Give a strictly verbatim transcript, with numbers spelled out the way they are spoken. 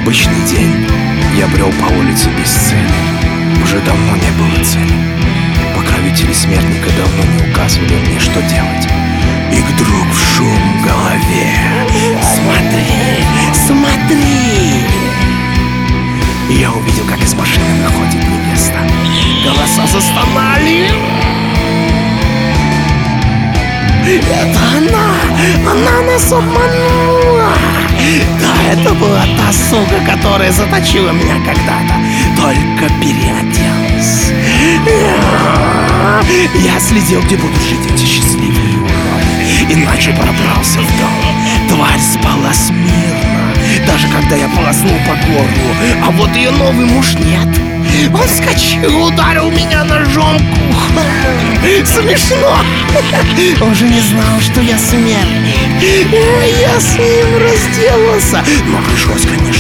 Обычный день. Я брел по улице без цели. Уже давно не было цели. Покровители смертника давно не указывали мне, что делать. И вдруг в шум в голове. Смотри, смотри! И я увидел, как из машины выходит невеста. Голоса застонали. Это она! Она нас обманула! Да, это была та сука, которая заточила меня когда-то. Только переоделась. Я следил, где будут жить эти счастливые уроды. Иначе пробрался в дом. Тварь спала смирно, даже когда я полоснул по горлу. А вот ее новый муж нет. Он вскочил, ударил меня ножом. Смешно. Он же не знал, что я смертник. Я с ним разделался. Но пришлось, конечно,